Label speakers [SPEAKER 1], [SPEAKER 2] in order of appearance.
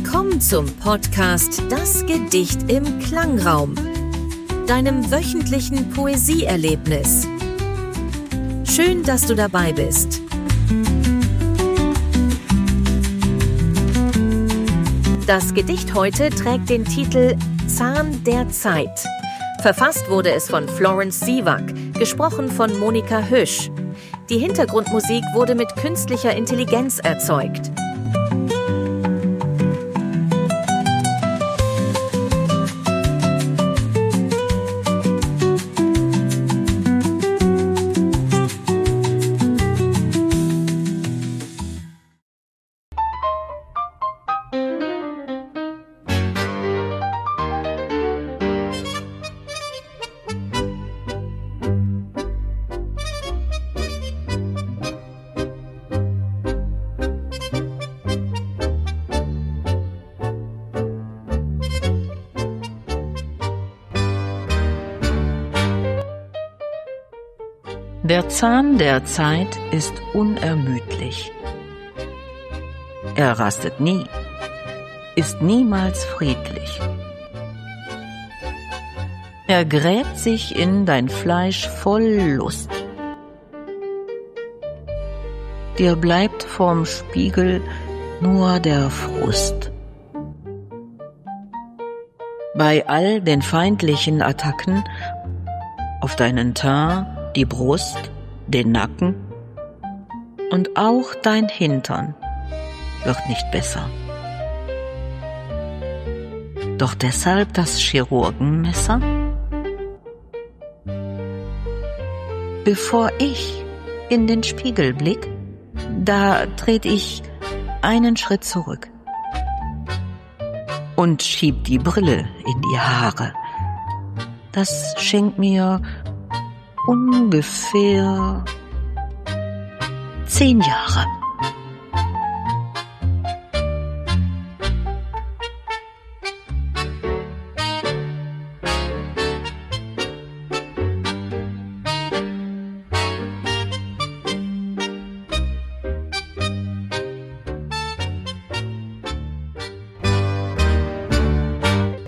[SPEAKER 1] Willkommen zum Podcast Das Gedicht im Klangraum, deinem wöchentlichen Poesieerlebnis. Schön, dass du dabei bist. Das Gedicht heute trägt den Titel Zahn der Zeit. Verfasst wurde es von Florence Zievack, gesprochen von Monika Hüsch. Die Hintergrundmusik wurde mit künstlicher Intelligenz erzeugt.
[SPEAKER 2] Der Zahn der Zeit ist unermüdlich. Er rastet nie, ist niemals friedlich. Er gräbt sich in dein Fleisch voll Lust. Dir bleibt vorm Spiegel nur der Frust. Bei all den feindlichen Attacken auf deinen Teint, die Brust, den Nacken und auch dein Hintern wird nicht besser. Doch deshalb das Chirurgenmesser? Bevor ich in den Spiegel blick, da tret ich einen Schritt zurück und schieb die Brille in die Haare. Das schenkt mir ungefähr 10 Jahre.